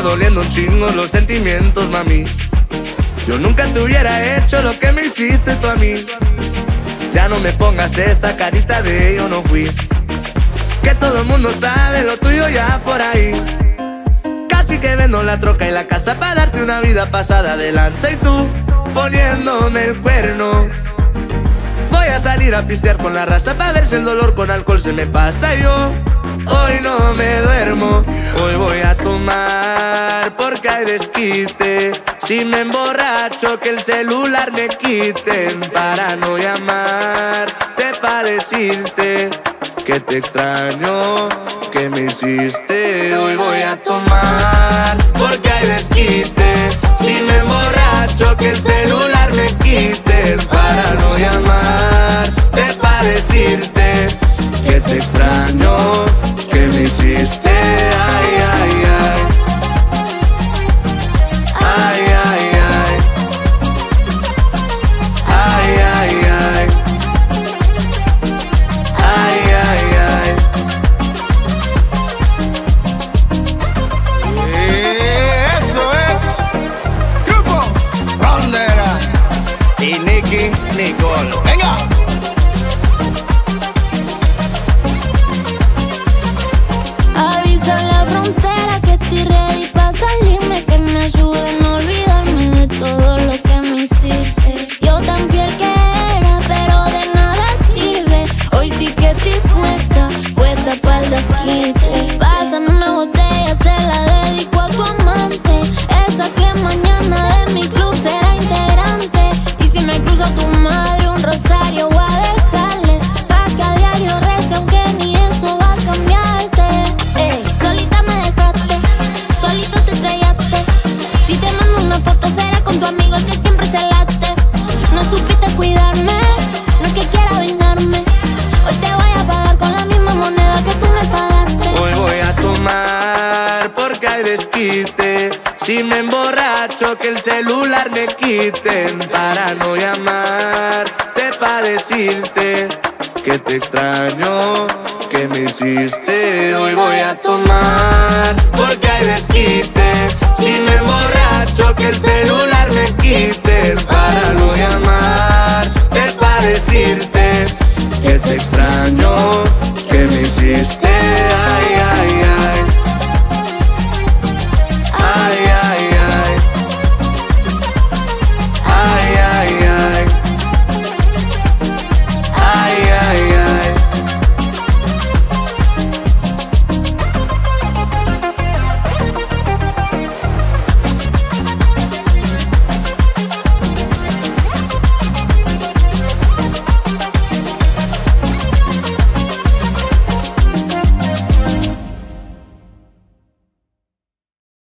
está doliendo un chingo los sentimientos, mami. Yo nunca te hubiera hecho lo que me hiciste tú a mí. Ya no me pongas esa carita de yo no fui. Que todo el mundo sabe lo tuyo ya por ahí. Casi que vendo la troca y la casa para darte una vida pasada de lanza. Y tú poniéndome el cuerno. Voy a salir a pistear con la raza para ver si el dolor con alcohol se me pasa. Yo hoy no me duermo, hoy voy a tomar porque hay desquite. Si me emborracho que el celular me quiten para no llamarte, para decirte que te extraño, que me hiciste. Hoy voy a tomar porque hay desquite. Si me emborracho que el celular me quiten para no llamarte, para decirte que te extraño, que me hiciste. Ay, ay, ay. Ay, ay, ay. Ay, ay, ay. Ay, ay, ay. Eso es Grupo Rondera y Nicky Nicole. ¡Venga! Avisa en la frontera que estoy ready pa' salirme, que me ayuden a olvidarme de todo lo que me hiciste. Yo tan fiel que era, pero de nada sirve. Hoy sí que estoy puesta pa'l desquite. Pásame una botella, se la dedico a tu amante, esa que mañana de mi club será integrante. Y si me cruzo a tu madre un rosario voy a dejarle, pa' que a diario rece, aunque ni eso va a cambiarte. Solita me dejaste, solito te estrellaste. Si te mando una foto será con tu amigo el que siempre se late. No supiste cuidarme, no es que quiera vengarme. Hoy te voy a pagar con la misma moneda que tú me pagaste. Hoy voy a tomar porque hay desquite. Si me emborracho que el celular me quiten para no llamarte, para decirte que te extraño, que me hiciste. Hoy voy a tomar porque hay desquite. Si me emborracho que el celular me quiten para no llamarte, para decirte